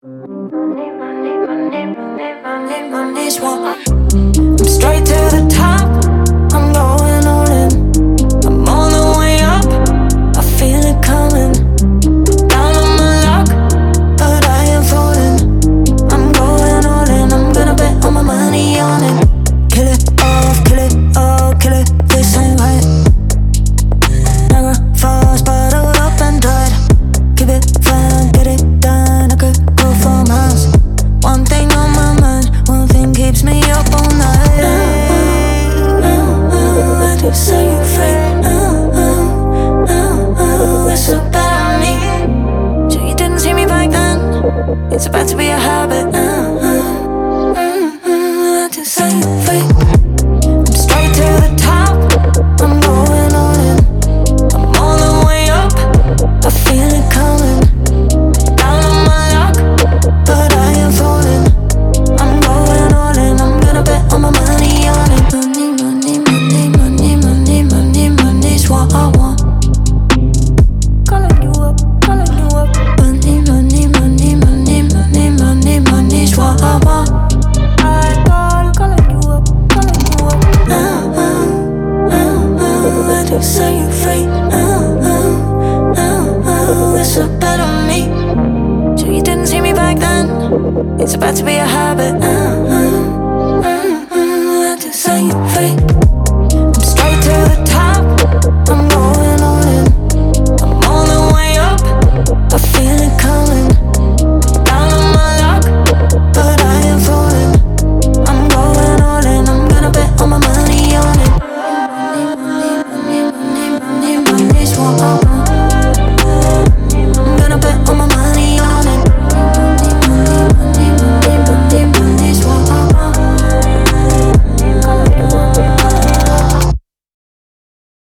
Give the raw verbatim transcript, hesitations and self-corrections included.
Money, money, money, money, money, money's what I'm straight to the top. I'm going all in. I'm all the way up. I feel it coming. Down on my luck, but I ain't falling. I'm going all in. I'm gonna bet all my money on it. Kill it off, kill it, oh, kill it. This ain't right. Never fast, but I got up and died. Keep it fine, get it done. I could go for miles. One thing on my mind, one thing keeps me up all night. Ooh, ooh, ooh, I just set you free. Ooh, ooh, ooh, ooh, it's so bad on me. So you didn't see me back then. It's about to be a habit. Ooh, ooh, ooh, ooh, I just set you free. I'm straight to the top. I'm going all in. I'm all the way up. I feel it coming. Down on my luck, but I ain't falling. I'm going all in. I'm gonna bet all my money on it. Money, money, money, money, money, money, money's what I want. Calling you up, calling you up. Money, money, money, money, money, money, money's what I want. I got calling you up, calling you up. Uh, uh, uh, uh, I just set you free. Uh, uh, uh, uh, it's so bad on me. So you didn't see me back then. It's about to be a habit. Uh,